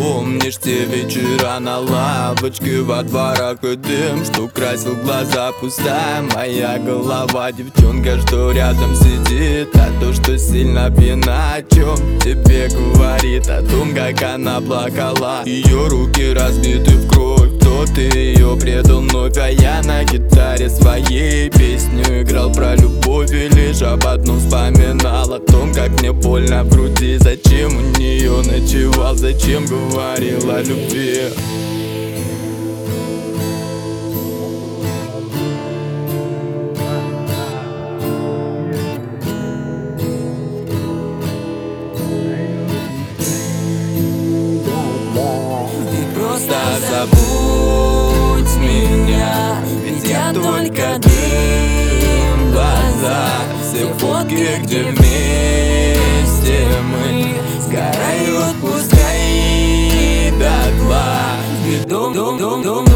Помнишь те вечера на лавочке во дворах и дым, что красил глаза пустая моя голова? Девчонка, что рядом сидит, а то, что сильно пьяна, о чем тебе говорит? О том, как она плакала, ее руки разбиты в кровь. Кто-то ее предал вновь, а я на гитаре своей песню играл про любовь и лишь об одном вспоминал. О том, как мне больно в груди, зачем у нее ночевал, зачем говорил о любви. Просто забудь меня, ведь я только дым в глазах. Все фотки, где вместе мы, сгорают, пускай дотла. Дом